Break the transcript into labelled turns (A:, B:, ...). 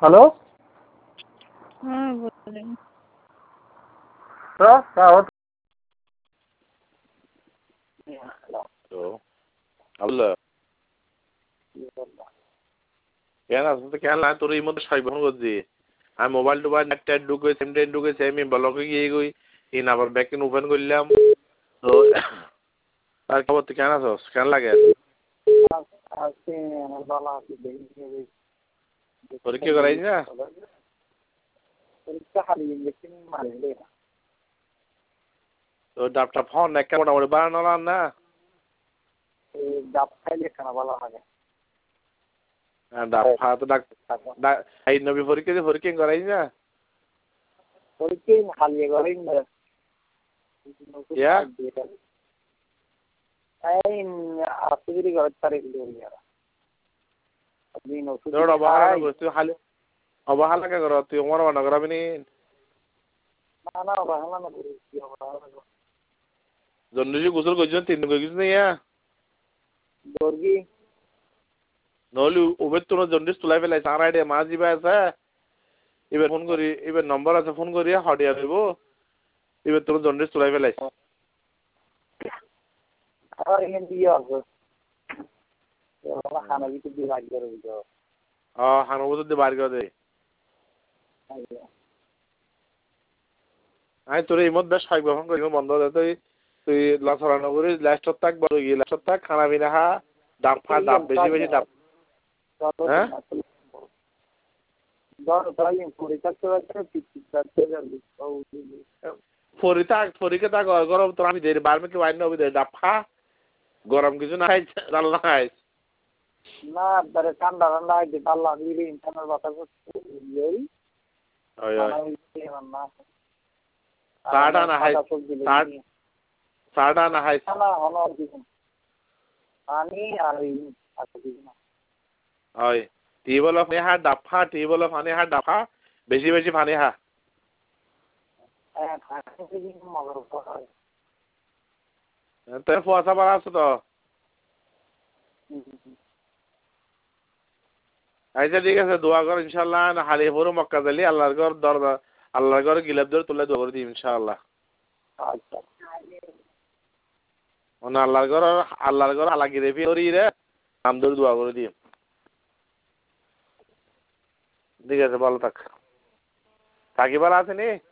A: Hello.
B: हाँ बोल रही हूँ।
A: तो क्या हो?
C: तो अब्ला क्या ना तो क्या ला तो रिमोट साइब फोन कर दी आ मोबाइल टोबाइल नेट टेट ढुके सिम टेट ढुके सेमी ब्लॉक গিয়ে গই इन আবার ব্যাক এন্ড ওপেন করলাম তো আর খবর তো কেন আছো কেন লাগে
A: আজকে আমার বালা আছে দেখি
C: পরীক্ষা করাই না
A: পরীক্ষা খালি ইঞ্জেকশন মারলে
C: তো ডাবটা ফোন একটা মোটামুটি বানানো না
A: এই ডাব খাইলে কেন ভালো লাগে
C: ডাব খা তো ডাক এই নবী পরীক্ষা করাই না
A: পরীক্ষা খালি করেন না
C: ইয়া
A: এই আসিরি ঘর তারে দিলিয়া আপনি নতুন
C: তোর অবহালা বস্তু খালি অবহালা কে করো তুই আমার বানা করাবি নি
A: না না অবহালা না করি কি অবহালা
C: জন্নজি গোসল করছিস 3 দিন কইছিস না ইয়া
A: দর্গি
C: নহলে ওবে তোর জন্ডিস তুলাই ফেলাই সারা আইডিয়া মা জিবা আছে এবার ফোন করি এবার নম্বর আছে ফোন করি হডিয়া দেব এবার তোর জন্ডিস তুলাই ফেলাই
A: আর এখান দিয়ে আসবো খানা দিতে দিয়ে বাড়ি করে দিতে
C: হানো বলতে দিয়ে বার করে দে আমি তোর এই মধ্যে সাইব ফোন করি বন্ধ হয়ে তুই তুই লাসরানো করি লাস্টত থাক বড় গিয়ে লাস্টত থাক খানা বিনা খা ডাব খা ডাব বেশি বেশি ডাব হ্যাঁ ফরিকে থাক গরম তোর আমি দেরি বার মিনিট ওয়াইন হবে ডাব খা গরম কিছু নাই জাল নাই
A: না তারে ঠান্ডা ঠান্ডা হইতে পারলা দিলে ইন্টারনেট বাতাস এই
C: ওই ওই
A: না
C: সাড়া না হাই সাড়া না হাই
A: না হলো দিন পানি আর আছে না
C: ওই টেবল অফ নেহা ডাফা টেবল অফ আনে হা ডাফা বেশি বেশি পানি হা
A: হ্যাঁ খাতে দিন মগর উপর হয়
C: তোর ফুয়াশা বাড়া আছে তো আচ্ছা ঠিক আছে দোয়া কর ইনশাআল্লাহ না হালি পুরো মক্কা জালি আল্লাহর ঘর দরজা আল্লাহর ঘর গিলাপ ধরে তুলে দোয়া করে দিই ইনশাআল্লাহ
A: আচ্ছা
C: ওনা আল্লাহর ঘর আলা গিরে ফিরি রে নাম ধরে দোয়া করে দিই ঠিক আছে ভালো থাক কাকি ভালো আছে নি